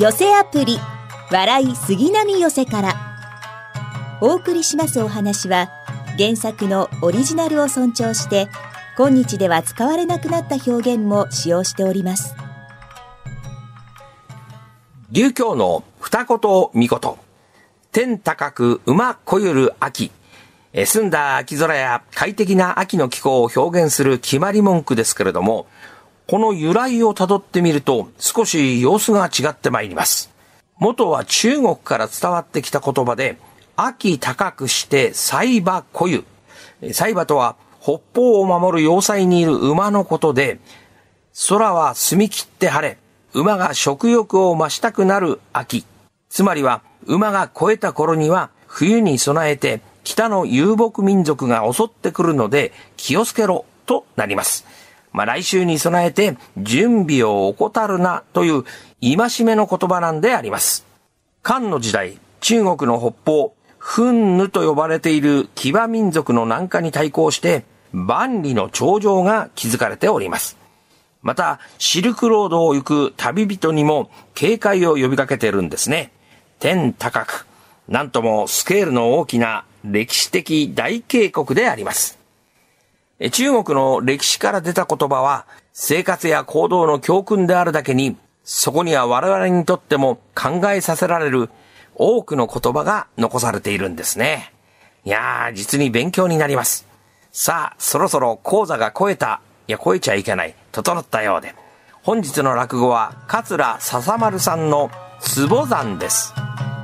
寄せアプリ笑い杉並寄せからお送りしますお話は、原作のオリジナルを尊重して今日では使われなくなった表現も使用しております。 琉教の二言三言。天高く馬こゆる秋。澄んだ秋空や快適な秋の気候を表現する決まり文句ですけれども、この由来をたどってみると少し様子が違ってまいります。元は中国から伝わってきた言葉で、秋高くして歳馬こゆ。歳馬とは北方を守る要塞にいる馬のことで、空は澄み切って晴れ、馬が食欲を増したくなる秋。つまりは馬が越えた頃には冬に備えて北の遊牧民族が襲ってくるので気をつけろとなります。来週に備えて準備を怠るなという戒めの言葉なんであります。漢の時代、中国の北方、憤怒と呼ばれている騎馬民族の南下に対抗して万里の長城が築かれております。また、シルクロードを行く旅人にも警戒を呼びかけているんですね。天高く、なんともスケールの大きな歴史的大渓谷であります。中国の歴史から出た言葉は生活や行動の教訓であるだけに、そこには我々にとっても考えさせられる多くの言葉が残されているんですね。いやー、実に勉強になります。さあ、そろそろ講座が超えた、超えちゃいけない、整ったようで、本日の落語は桂笹丸さんの坪山です。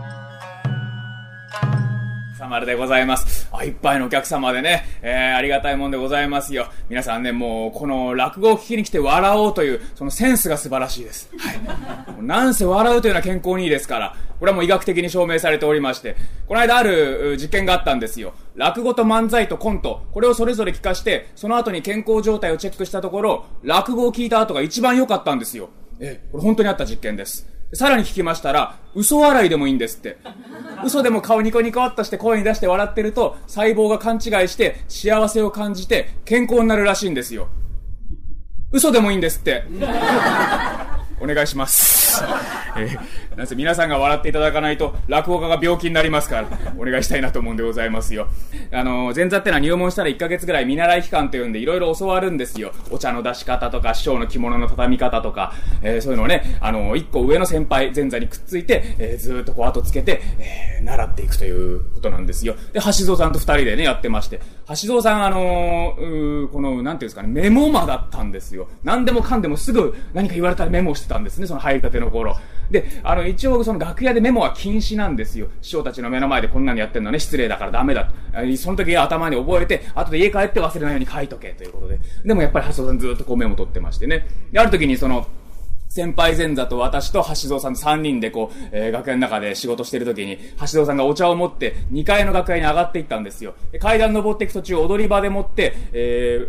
まるでございます。いっぱいのお客様でね、ありがたいもんでございますよ。皆さんね、もうこの落語を聞きに来て笑おうというそのセンスが素晴らしいです。はい。なんせ笑うというのは健康にいいですから、これはもう医学的に証明されておりまして、この間ある実験があったんですよ。落語と漫才とコント、これをそれぞれ聞かして、その後に健康状態をチェックしたところ、落語を聞いた後が一番良かったんですよ。これ本当にあった実験です。さらに聞きましたら、嘘笑いでもいいんですって。嘘でも顔ニコニコっとして声に出して笑ってると、細胞が勘違いして幸せを感じて健康になるらしいんですよ。嘘でもいいんですって。お願いします。なんせ皆さんが笑っていただかないと落語家が病気になりますから、お願いしたいなと思うんでございますよ。前座ってのは入門したら1ヶ月ぐらい見習い期間というんでいろいろ教わるんですよ。お茶の出し方とか師匠の着物の畳み方とか、そういうのをね、1個上の先輩前座にくっついて、ずーっとこう後つけて、習っていくということなんですよ。で、橋蔵さんと2人でねやってまして、橋蔵さんこのなんていうんですかね、メモ魔だったんですよ。何でもかんでもすぐ何か言われたらメモしてたんですね、その入りたての頃で。一応その楽屋でメモは禁止なんですよ。師匠たちの目の前でこんなにやってんのね、失礼だからダメだ。その時は頭に覚えて、後で家帰って忘れないように書いとけということで。でもやっぱり橋蔵さんずっとこうメモ取ってましてね。で、ある時にその先輩前座と私と橋蔵さん3人でこう、楽屋の中で仕事してる時に、橋蔵さんがお茶を持って2階の楽屋に上がっていったんですよ。で、階段登っていく途中踊り場でもって、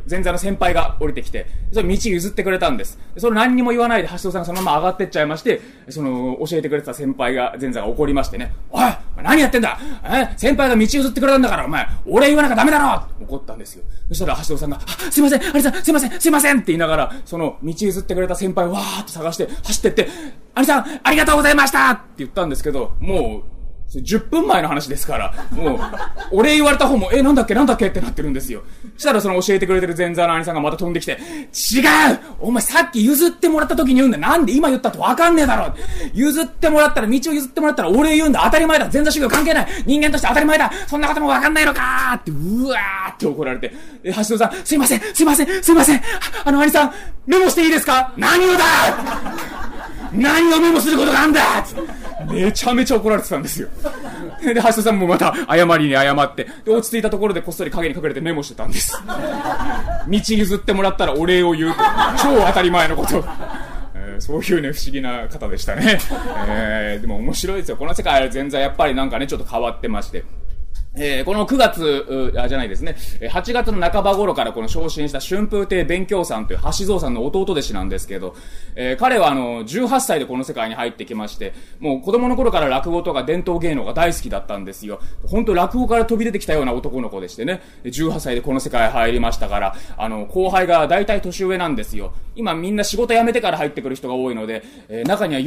前座の先輩が降りてきて、その道譲ってくれたんです。で、それ何にも言わないで橋蔵さんがそのまま上がってっちゃいまして、その教えてくれてた先輩が、前座が怒りましてね、おい何やってんだ、先輩が道譲ってくれたんだからお前俺言わなきゃダメだろって怒ったんですよ。そしたら橋蔵さんが、すいません兄さんすいませんすいませんって言いながら、その道譲ってくれた先輩をわーっと探して走ってって、兄さんありがとうございましたって言ったんですけど、もう10分前の話ですから、もう俺言われた方もなんだっけってなってるんですよ。そしたらその教えてくれてる前座の兄さんがまた飛んできて、違うお前さっき譲ってもらった時に言うんだ、なんで今言ったって分かんねえだろ、譲ってもらったら道を譲ってもらったら俺言うんだ、当たり前だ、前座修行関係ない、人間として当たり前だ、そんなことも分かんないのかーってうわーって怒られて、橋蔵さんすいません兄さんメモしていいですか、何をだ何をメモすることがあんだめちゃめちゃ怒られてたんですよ。で、橋田さんもまた謝りに謝って、で、落ち着いたところでこっそり影に隠れてメモしてたんです。道譲ってもらったらお礼を言うと、超当たり前のこと。そういうね、不思議な方でしたね。でも面白いですよ。この世界は全然やっぱりなんかね、ちょっと変わってまして。この9月、じゃないですね、8月の半ば頃からこの昇進した春風亭勉強さんという橋蔵さんの弟弟子なんですけど、彼は18歳でこの世界に入ってきまして、もう子供の頃から落語とか伝統芸能が大好きだったんですよ。本当落語から飛び出てきたような男の子でしてね、18歳でこの世界に入りましたから、後輩が大体年上なんですよ。 今みんな仕事辞めてから入ってくる人が多いので、中には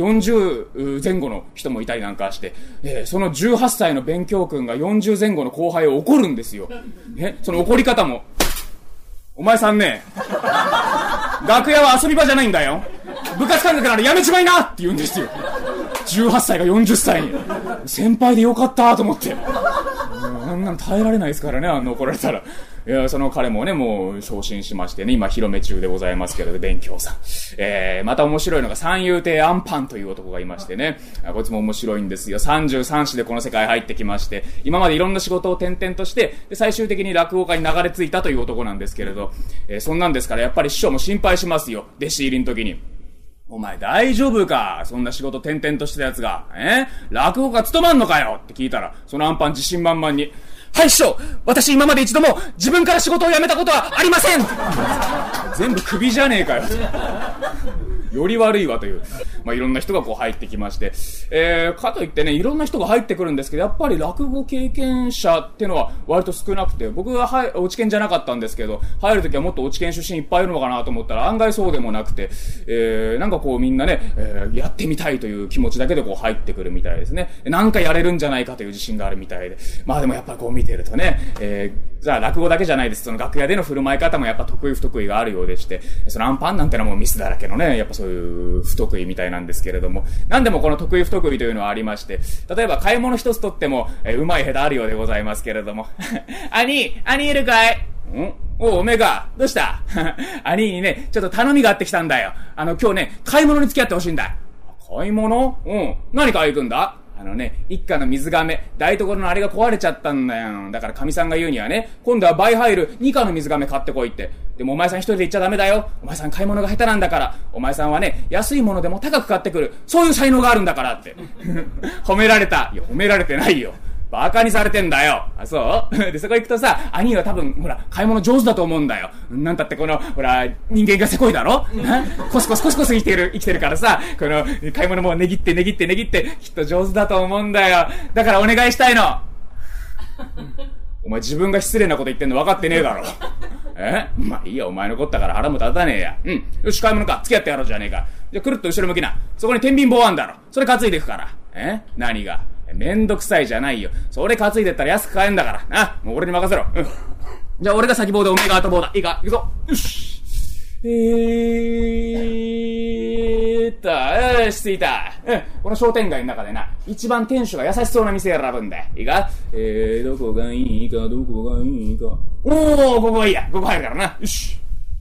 40前後の人もいたりなんかして、その18歳の勉強君が40前後の後輩を怒るんですよ。その怒り方も、お前さんね、楽屋は遊び場じゃないんだよ。部活感覚ならやめちまいなって言うんですよ。18歳が40歳に。先輩でよかったと思って。あんなの耐えられないですからね、怒られたら。いや、その彼もね、もう昇進しましてね、今広め中でございますけれど、勉強さん。また面白いのが三遊亭アンパンという男がいましてね、こいつも面白いんですよ。33歳でこの世界入ってきまして、今までいろんな仕事を転々として、で最終的に落語家に流れ着いたという男なんですけれど、そんなんですからやっぱり師匠も心配しますよ、弟子入りの時に。お前大丈夫か、そんな仕事転々としてたやつが。落語家務まんのかよって聞いたら、そのアンパン自信満々に、はい師匠、私今まで一度も自分から仕事を辞めたことはありません全部クビじゃねえかよより悪いわという、いろんな人がこう入ってきまして、かといってね、いろんな人が入ってくるんですけど、やっぱり落語経験者っていうのは割と少なくて、僕が落ち研じゃなかったんですけど、入るときはもっと落ち研出身いっぱいいるのかなと思ったら案外そうでもなくて、なんかこうみんなね、やってみたいという気持ちだけでこう入ってくるみたいですね。なんかやれるんじゃないかという自信があるみたいで、でもやっぱりこう見てるとね、じゃあ落語だけじゃないです。その楽屋での振る舞い方もやっぱ得意不得意があるようでして、そのアンパンなんてのはもうミスだらけのね、やっぱそういう不得意みたいなんですけれども、なんでもこの得意不得意というのはありまして、例えば買い物一つとっても、うまい下手あるようでございますけれども、兄いるかい？おめえか、どうした兄にね、ちょっと頼みがあってきたんだよ。今日ね、買い物に付き合ってほしいんだ。買い物？何買い行くんだ？一家の水亀、台所のあれが壊れちゃったんだよ。だから神さんが言うにはね、今度は倍入る2家の水亀買ってこいって。でもお前さん一人で行っちゃダメだよ。お前さん買い物が下手なんだから。お前さんはね、安いものでも高く買ってくる。そういう才能があるんだからって。褒められた。いや、褒められてないよ。バカにされてんだよ。あ、そうで、そこ行くとさ、兄は多分、ほら、買い物上手だと思うんだよ。なんたってこの、ほら、人間がせこいだろコスコス生きてるからさ、この、買い物もねぎって、きっと上手だと思うんだよ。だからお願いしたいの。お前自分が失礼なこと言ってんの分かってねえだろ。いいや、お前のこったから腹も立たねえや。よし、買い物か。付き合ってやろうじゃねえか。じゃあ、くるっと後ろ向きな。そこに天秤棒あんだろ。それ担いでいくから。何がめんどくさいじゃないよ。それ担いでったら安く買えんだから。もう俺に任せろ。じゃあ俺が先棒でおめえが後棒だ。いいか、行くぞ。よし。よし、着いた。この商店街の中でな、一番店主が優しそうな店選ぶんだよ。いいか？どこがいいか。ここがいいや。ここ入るからな。よし。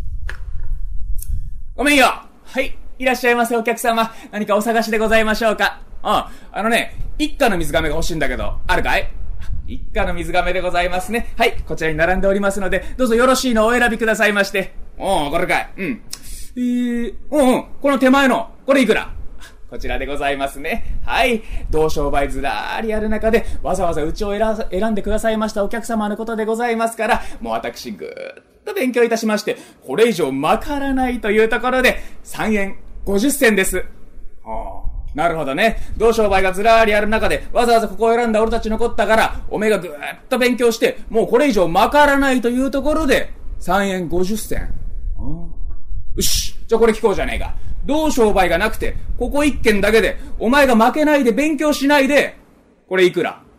ごめんよ。はい。いらっしゃいませお客様。何かお探しでございましょうか？一家の水亀が欲しいんだけど、あるかい？一家の水亀でございますね。はい、こちらに並んでおりますので、どうぞよろしいのをお選びくださいまして。これかい。この手前の、これいくら？こちらでございますね。はい。同商売ずらーりある中で、わざわざうちを選んでくださいましたお客様のことでございますから、もう私ぐーっと勉強いたしまして、これ以上まからないというところで、3円50銭です。なるほどね。同商売がずらーりある中で、わざわざここを選んだ俺たち残ったから、おめえがぐーっと勉強して、もうこれ以上まからないというところで、3円50銭。よし。じゃあこれ聞こうじゃねえか。同商売がなくて、ここ一軒だけで、お前が負けないで勉強しないで、これいくら？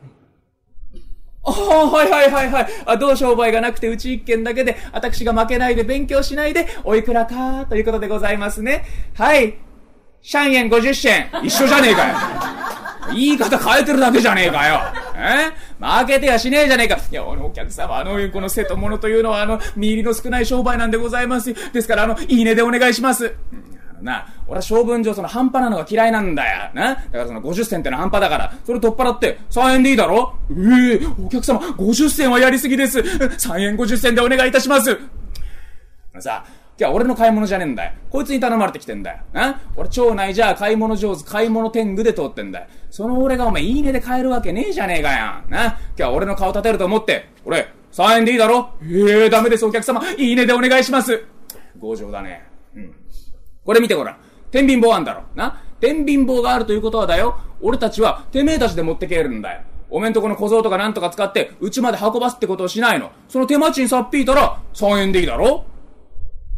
はい。同商売がなくて、うち一軒だけで、私が負けないで勉強しないで、おいくらかということでございますね。はい。3円50銭。一緒じゃねえかよ。言い方変えてるだけじゃねえかよ。負けてはしねえじゃねえか。いや、お客様、この瀬戸物というのは、身入りの少ない商売なんでございます。ですから、いいねでお願いします。俺は性分上その半端なのが嫌いなんだよ。だからその50銭ってのは半端だから、それ取っ払って3円でいいだろ？お客様、50銭はやりすぎです。3円50銭でお願いいたします。さあ、今日は俺の買い物じゃねえんだよ。こいつに頼まれてきてんだよ。俺町内じゃ買い物上手、買い物天狗で通ってんだよ。その俺がお前いいねで買えるわけねえじゃねえかよ。今日は俺の顔立てると思って、俺、3円でいいだろ？ダメですお客様。いいねでお願いします。強情だね。これ見てごらん。天秤棒あんだろ。天秤棒があるということはだよ。俺たちはてめえたちで持ってけるんだよ。おめんとこの小僧とかなんとか使って、うちまで運ばすってことをしないの。その手間賃さっぴいたら、3円でいいだろ？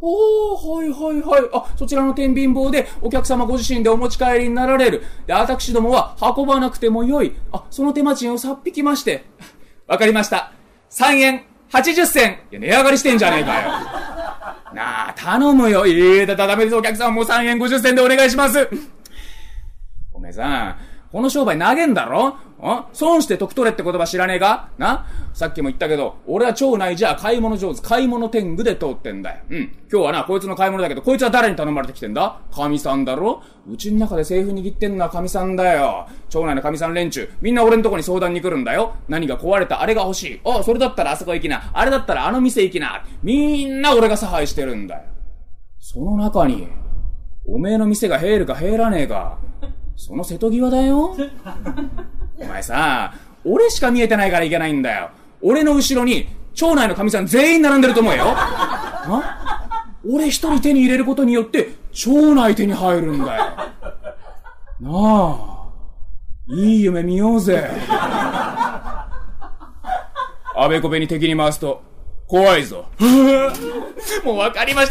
はいはいはい。あ、そちらの天秤棒でお客様ご自身でお持ち帰りになられる。で、私どもは運ばなくてもよい。あ、その手間賃をさっ引きまして。わかりました。3円80銭。いや、値上がりしてんじゃねえかよ。なあ、頼むよ。ダメです。お客さんもう3円50銭でお願いします。おめえさん、この商売投げんだろ？損して得取れって言葉知らねえかな？さっきも言ったけど、俺は町内じゃ買い物上手、買い物天狗で通ってんだよ。今日はな、こいつの買い物だけど、こいつは誰に頼まれてきてんだ？神さんだろ？うちの中で政府握ってんのは神さんだよ。町内の神さん連中、みんな俺のとこに相談に来るんだよ。何が壊れた、あれが欲しい。それだったらあそこ行きな。あれだったらあの店行きな。みんな俺が差配してるんだよ。その中に、おめえの店が入るか入らねえか。その瀬戸際だよ。お前さ、俺しか見えてないからいけないんだよ。俺の後ろに町内の神さん全員並んでると思うよ。俺一人手に入れることによって町内手に入るんだよ。なあ、いい夢見ようぜ。あべこべに敵に回すと怖いぞ。もう分かりました。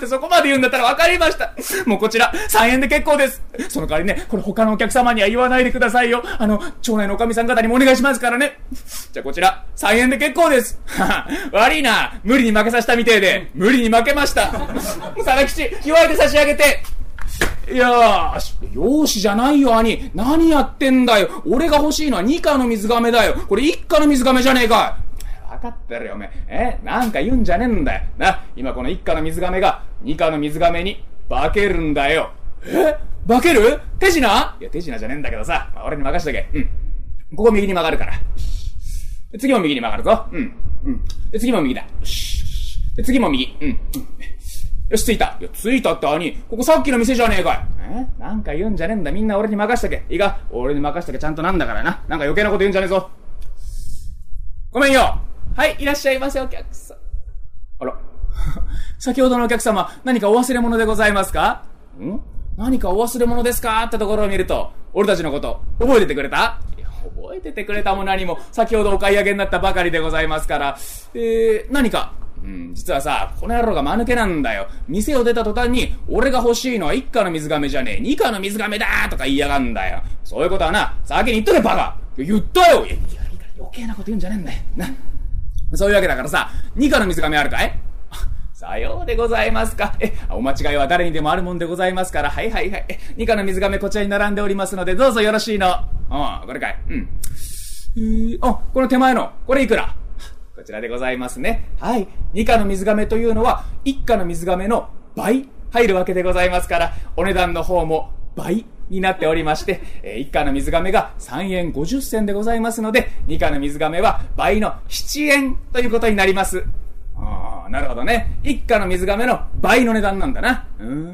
そこまで言うんだったら分かりました。もうこちら3円で結構です。その代わりね、これ他のお客様には言わないでくださいよ。町内のおかみさん方にもお願いしますからね。じゃあこちら3円で結構です。悪いな、無理に負けさせたみてえで。無理に負けました。佐々吉、祝いで差し上げて。いやー、容姿じゃないよ兄。何やってんだよ。俺が欲しいのは2価の水亀だよ。これ1価の水亀じゃねえか。分かってるよおめえ。なんか言うんじゃねえんだよな。今この1価の水亀が2価の水亀に化けるんだよ。化ける？手品？いや手品じゃねえんだけどさ、俺に任しとけ。ここ右に曲がるから。次も右に曲がるぞ。で次も右だ。で次も右。よし、着いた。いや、着いたって兄、ここさっきの店じゃねえかい。なんか言うんじゃねえんだ。みんな俺に任しとけ。いいか？俺に任しとけ。ちゃんとなんだからな。なんか余計なこと言うんじゃねえぞ。ごめんよ。はい、いらっしゃいませお客さん。あら。先ほどのお客様、何かお忘れ物でございますか？何かお忘れ物ですかってところを見ると、俺たちのこと、覚えててくれた？いや、覚えててくれたも何も、先ほどお買い上げになったばかりでございますから、何か、実はさ、この野郎が間抜けなんだよ。店を出た途端に、俺が欲しいのは1価の水亀じゃねえ、2価の水亀だとか言いやがんだよ。そういうことはな、先に言っとけバカ。言ったよ。いや、余計なこと言うんじゃねえんだよ。な。そういうわけだからさ、2価の水亀あるかい？さようでございますか。お間違いは誰にでもあるもんでございますから、はい。2価の水亀こちらに並んでおりますので、どうぞよろしいの。これかい。この手前の、これいくら？こちらでございますね。はい。2価の水亀というのは、1価の水亀の倍入るわけでございますから、お値段の方も倍になっておりまして、1価の水亀が3円50銭でございますので、2価の水亀は倍の7円ということになります。なるほどね。1価の水亀の倍の値段なんだな。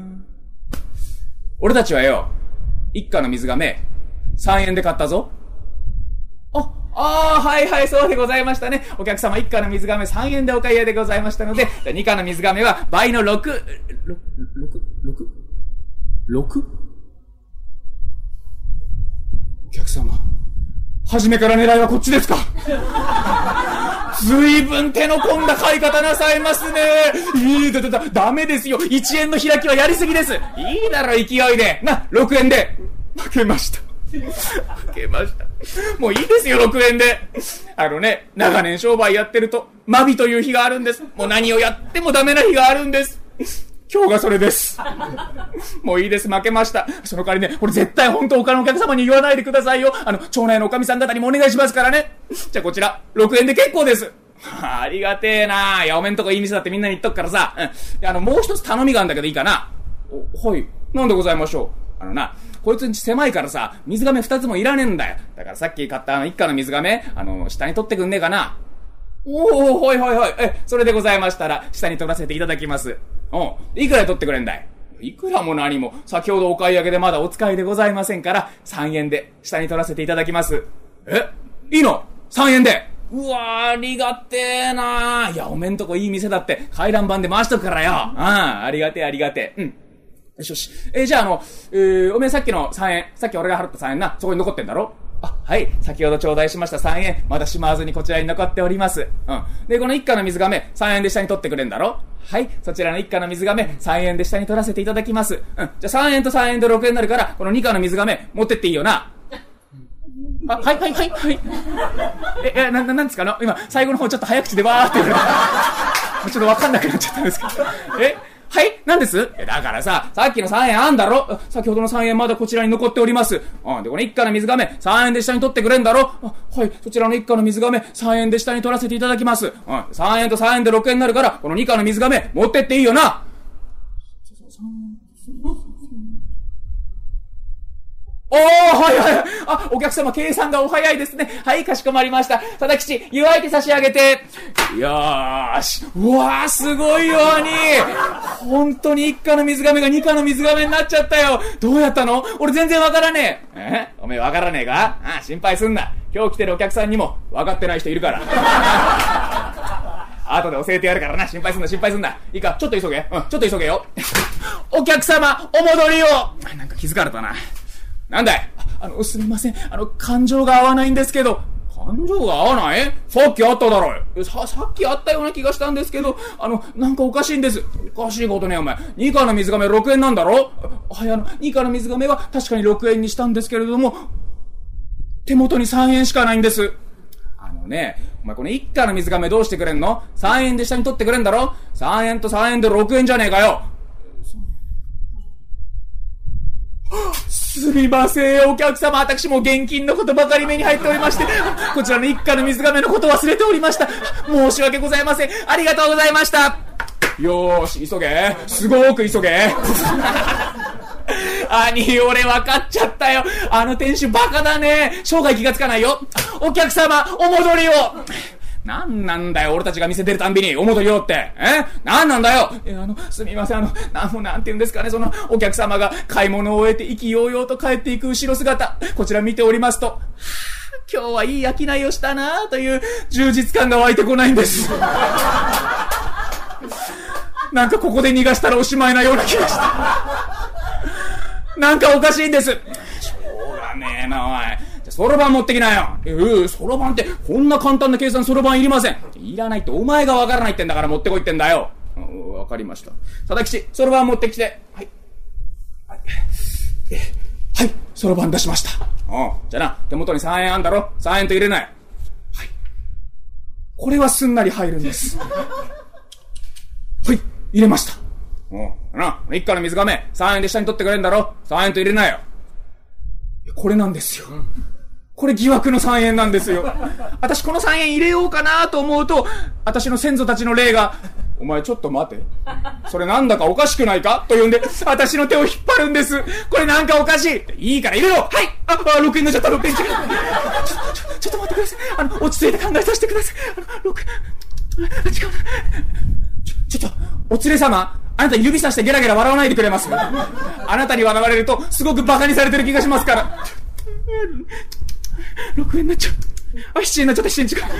俺たちはよ、1価の水亀3円で買ったぞ。はい、そうでございましたね。お客様1価の水亀3円でお買い上げでございましたので、2価の水亀は倍の6？お客様、初めから狙いはこっちですか？ずいぶん手の込んだ買い方なさいますね。ダメですよ。1円の開きはやりすぎです。いいだろ、勢いで。6円で。負けました。もういいですよ、6円で。長年商売やってると、マビという日があるんです。もう何をやってもダメな日があるんです。今日がそれです。もういいです、負けました。その代わりね、これ絶対本当他のお客様に言わないでくださいよ。町内のおかみさん方にもお願いしますからね。じゃあこちら、6円で結構です。ありがてえな。いや、おめんとこいい店だってみんなに言っとくからさ。もう一つ頼みがあるんだけどいいかな。はい。なんでございましょう。こいつんち狭いからさ、水亀2つもいらねえんだよ。だからさっき買った1価の水亀、下に取ってくんねえかな。はい。それでございましたら、下に取らせていただきます。いくらで取ってくれんだい？いくらも何も、先ほどお買い上げでまだお使いでございませんから、3円で下に取らせていただきます。いいの？ 3 円で。うわー、ありがてえなー。いや、おめんとこいい店だって、回覧板で回しとくからよ。ありがてえ。よし。じゃあおめえさっきの3円、さっき俺が払った3円な、そこに残ってんだろ？はい。先ほど頂戴しました3円、まだしまわずにこちらに残っております。で、この1価の水亀、3円で下に取ってくれんだろ？ はい、そちらの1貨の水亀、3円で下に取らせていただきます。じゃあ3円と3円で6円になるから、この2貨の水亀、持ってっていいよな。はい。なんですか今、最後の方ちょっと早口でわーって言われた。ちょっとわかんなくなっちゃったんですけど。はい、何です？だからさっきの3円あんだろ。先ほどの3円まだこちらに残っております。で、この1貨の水亀、3円で下に取ってくれんだろ。はい、そちらの1貨の水亀、3円で下に取らせていただきます。3円と3円で6円になるから、この2貨の水亀、持ってっていいよな。はい。お客様、計算がお早いですね。はい、かしこまりました。貞吉、湯あいて差し上げて。よーし。うわー、すごいように。本当に1貨の水亀が2貨の水亀になっちゃったよ。どうやったの？俺全然わからねえ。おめえわからねえか？心配すんな。今日来てるお客さんにも分かってない人いるから。後で教えてやるからな。心配すんな。いいか、ちょっと急げ。ちょっと急げよ。お客様、お戻りを。なんか気づかれたな。なんだい？すみません。感情が合わないんですけど。感情が合わない？さっきあっただろう。さっきあったような気がしたんですけど、なんかおかしいんです。おかしいことね、お前。2貨の水亀6円なんだろ？はい、2貨の水亀は確かに6円にしたんですけれども、手元に3円しかないんです。お前この1貨の水亀どうしてくれんの？ 3 円で下に取ってくれんだろ？ 3 円と3円で6円じゃねえかよ。すみません、お客様、私も現金のことばかり目に入っておりまして、こちらの1貨の水亀のこと忘れておりました。申し訳ございません。ありがとうございました。よーし、急げ。すごく急げ。俺分かっちゃったよ。店主バカだね。生涯気がつかないよ。お客様、お戻りを。なんだよ、俺たちが店出るたんびにお戻りよって。なんだよ。すみません、なんて言うんですかね、お客様が買い物を終えて意気揚々と帰っていく後ろ姿、こちら見ておりますと、今日はいい商いをしたなという充実感が湧いてこないんです。なんかここで逃がしたらおしまいなような気がした。なんかおかしいんです。しょうがねえな、おい。そろばん持ってきなよ。そろばんってこんな簡単な計算そろばんいりません。いらないってお前がわからないってんだから持ってこいってんだよ。わかりました。貞吉、そろばん持ってきて。はい、そろばん出しました。じゃあな、手元に3円あんだろ。3円と入れない。はい、これはすんなり入るんです。はい、入れました。1貨の水亀3円で下に取ってくれんだろ。3円と入れないよ。これなんですよ。これ疑惑の3円なんですよ。私この3円入れようかなと思うと、私の先祖たちの霊が、お前ちょっと待て。それなんだかおかしくないかと呼んで、私の手を引っ張るんです。これなんかおかしい。いいから入れろ。はい。6円になっちゃった、6円。ちょっと待ってください。落ち着いて考えさせてください。違う。ちょっと、お連れ様。あなた指さしてゲラゲラ笑わないでくれます？あなたに笑われるとすごくバカにされてる気がしますから。6円になっちゃう。7円になっちゃった、7円違う。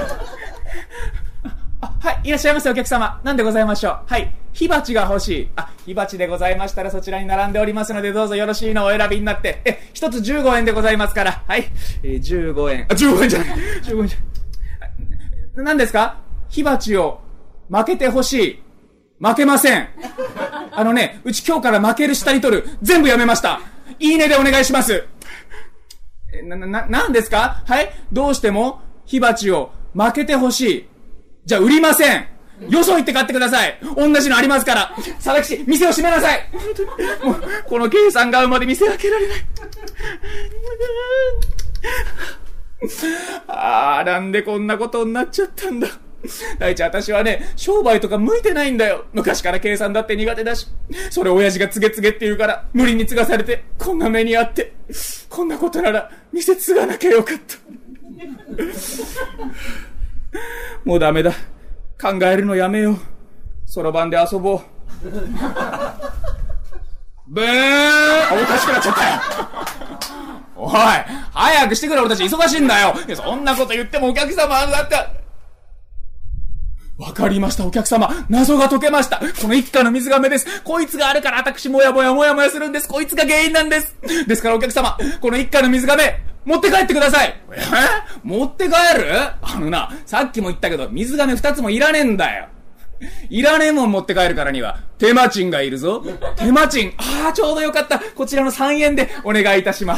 はい、いらっしゃいませお客様。何でございましょう？はい、火鉢が欲しい。火鉢でございましたらそちらに並んでおりますので、どうぞよろしいのをお選びになって。一つ15円でございますから。はい、15円。15円じゃない。15円じゃない。何ですか？火鉢を負けて欲しい。負けません。うち今日から負ける下に取る。全部やめました。いいねでお願いします。なんですか？はい？どうしても火鉢を負けてほしい。じゃあ売りません。よそ行って買ってください。同じのありますから。佐々木、店を閉めなさい。もう、この計算が合うまで店開けられない。なんでこんなことになっちゃったんだ。大地、私はね、商売とか向いてないんだよ。昔から計算だって苦手だし、それ親父が告げって言うから、無理に継がされて、こんな目にあって、こんなことなら、店継がなきゃよかった。もうダメだ。考えるのやめよう。そろばんで遊ぼう。ブーン！おかしくなっちゃったよ。おい、早くしてくれ、俺たち忙しいんだよ。そんなこと言ってもお客様だって、わかりました、お客様。謎が解けました。この一家の水亀です。こいつがあるから私もやもやするんです。こいつが原因なんです。ですからお客様、この一家の水亀、持って帰ってください。持って帰る？さっきも言ったけど、水亀2つもいらねえんだよ。 いらねえもん持って帰るからには手間賃がいるぞ。手間賃、ちょうどよかった。こちらの3円でお願いいたします。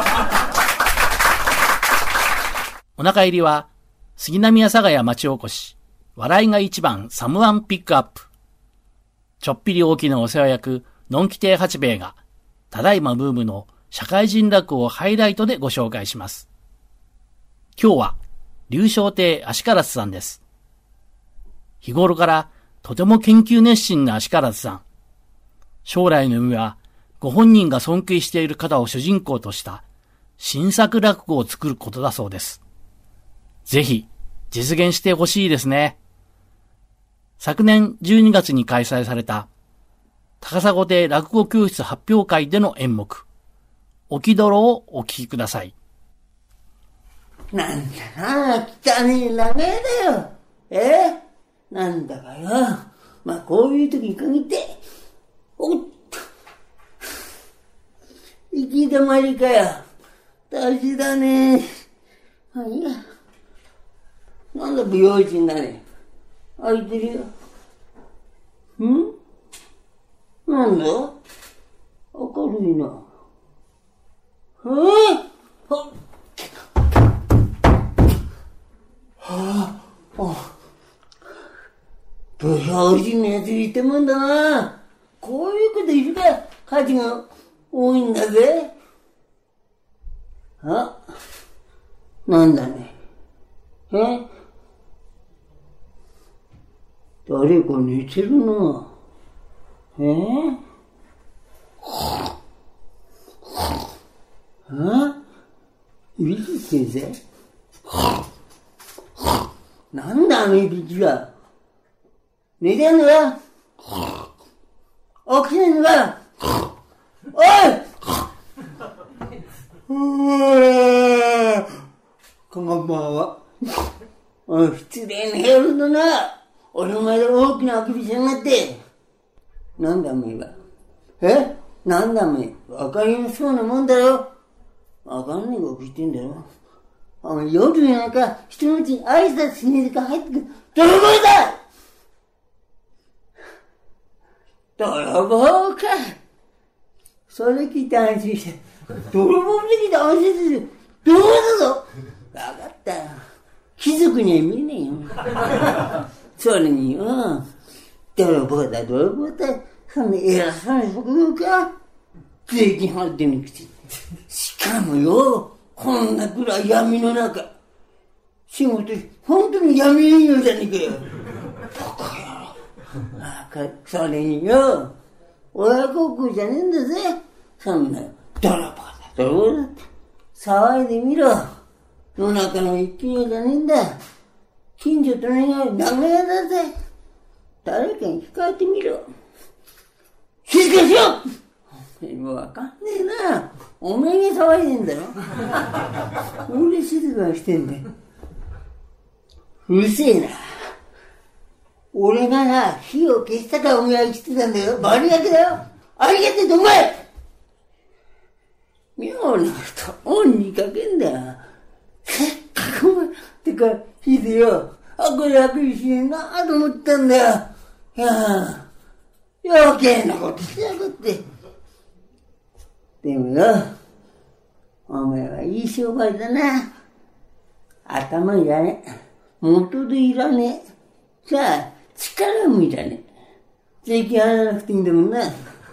お腹入りは杉並阿佐ヶ谷町おこし、笑いが一番サムワンピックアップ。ちょっぴり大きなお世話役のんき亭八兵衛がただいまブームの社会人落語をハイライトでご紹介します。今日は龍昇亭足柄さんです。日頃からとても研究熱心な足柄さん。将来の夢はご本人が尊敬している方を主人公とした新作落語を作ることだそうです。ぜひ実現してほしいですね。昨年12月に開催された高砂亭落語教室発表会での演目、沖泥をお聞きください。 なんだな、汚ねえ長屋だよ。なんだかよ。まあこういう時に限って、おっと。行き止まりかよ。大事だね。いや。なんだ不用心だね。開いてるよ。なんだ明るいな。不用心なやついてもんだな。こういうこといるから価値が多いんだぜ。なんだね。誰か寝てるな。いびきってんぜ。なんだあのいびきは。寝てんのか？起きてんのか？おい！こんばんは。失礼な夜だな。俺の前で大きなあくびしやがって。なんだお前は。なんだお前。わかりやすそうなもんだろ。わかんねえこと言ってんだろ。お前夜なんか人のうちに挨拶しねえでか入ってくる。泥棒だ！泥棒か。それ聞いて安心して。泥棒で聞いて安心して。どうだぞ。わかった。貴族には見えねえよ。それによ、泥棒だ、そんな偉そうな僕言うか？税金払ってなくて。しかもよ、こんな暗い闇の中。仕事、本当に闇営業じゃねえかよ。バカ野郎。それによ、親孝行じゃねえんだぜ。そんな、泥棒だって。騒いでみろ。夜中の一軒家じゃねえんだ。近所とねが長屋だぜ。誰かに聞かれてみろ。静かにしろ！わかんねえな。おめえが騒いでんだろ。俺静かにしてんだよ。うるせえな。俺がな、火を消したからお前は生きてたんだよ。バリ焼けだよ。ありがてえとお前！妙なことオンにかけんだよ。せっかくお前、てか、火でよ、これ楽にしねえなと思ったんだよ。いや余計なことしやがって。でもよ、お前はいい商売だな。頭いらねえ。元でいらねえ。さあ、力もいらねえ。税金払わなくていいんだもんな。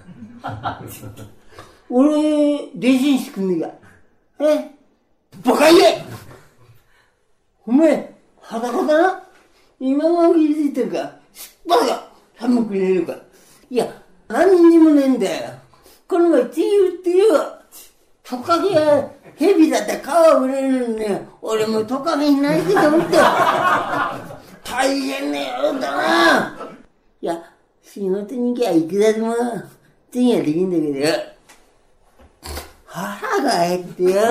俺、弟子にしてくんねえか。バカ言え！お前、裸だな。今も気づいてるか。バカ！寒くねえのか。いや、何にもねえんだよ。この前、チーフってよ。トカゲやヘビだって皮を売れるのにね、俺もトカゲになりてえと思って。大変な野郎だな。いや、仕事に行きゃいくらでも、次はできんだけどよ。腹が減ってよ。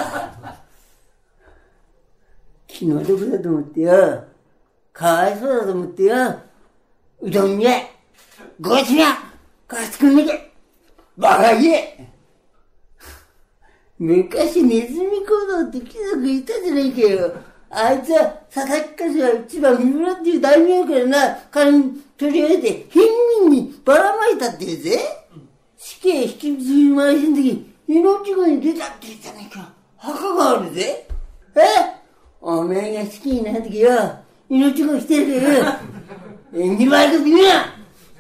気の毒だと思ってよ。かわいそうだと思ってよ。うどん屋、ごちが、貸してくんねえか。バカ言え。昔ネズミ行動って貴族いたじゃないかよ。 あいつは佐々木家が一番三浦っていう大名からな、金取り上げて、貧民にばらまいたって言うぜ。死刑引きずり回しの時、命子に出たって言ったねんか。墓があるぜ。お前が好きになる時よ、命子してるからよ。縁起悪く言うな。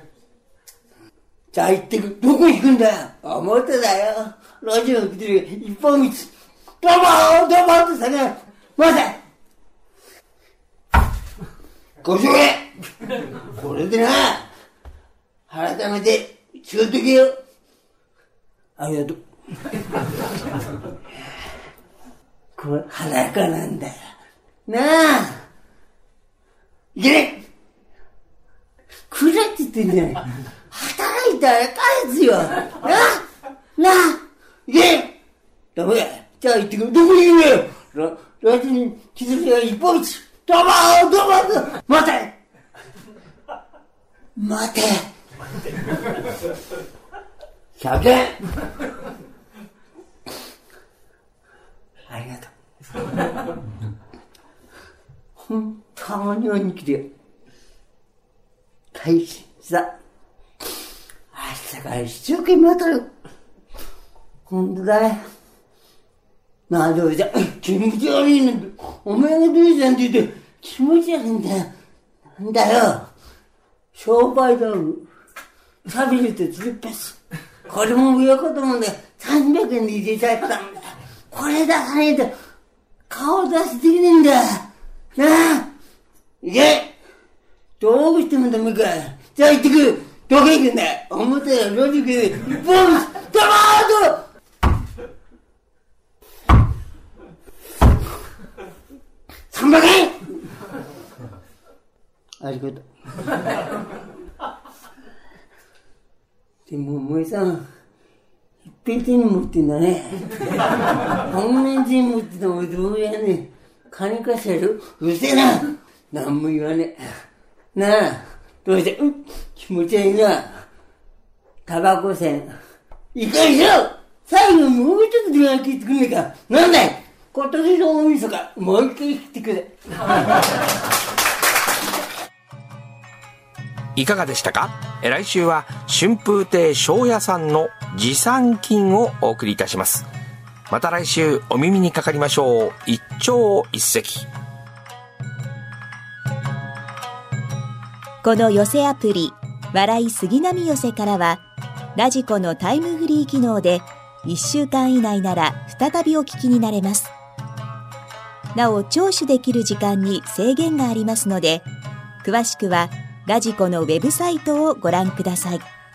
じゃあ行ってく、どこ行くんだよ。表だよ。路地を来てる一本道。ドボーンドボーンと下がる。待て。ご主人、これでな、改めて仕事けよ。ありがとう。これ裸なんだよ。なあ。いけね。くれって言ってんじゃない。働いたら返すよ。なあ。いけ。ダメだ。じゃあ行ってくる。どこにいるよ。ラジに気づきが一本道。どうも待て100円ありがとう。たまにはに来てよ。開始さ。明日から一生懸命当たる。ほんとだよ。なあ、どうじゃ、気持ち悪いなんて、お前がどうしたんって言って、気持ち悪いんだよ。なんだよ。商売道具。サビルとつるっぱし。これも親子供で300円で入れちゃったんだ。これ出さねえと、顔出しできねえんだ。なあ、いけ。どうしてもダメか。じゃあ行ってくる。どこ行くんだ。表で路地で一本道。どうも300円ありがとう。でもお前さん、いっぺん手に持ってんだね。こんなに手に持ってたらどうやねん。金貸せる？うるせえな。なんも言わねえ。なあ、どうして、気持ち悪いな。タバコ銭。いいかにしろ。最後にもうちょっと電話聞いてくんねえか。なんだい。今年の大晦日、もう一回来てくれ。 いかがでしたか？来週は春風亭昇也さんの持参金をお送りいたします。また来週お耳にかかりましょう。一朝一夕。 この寄せアプリ、笑い杉並寄せからは、ラジコのタイムフリー機能で1週間以内なら再びお聞きになれます。なお、聴取できる時間に制限がありますので、詳しくはラジコのウェブサイトをご覧ください。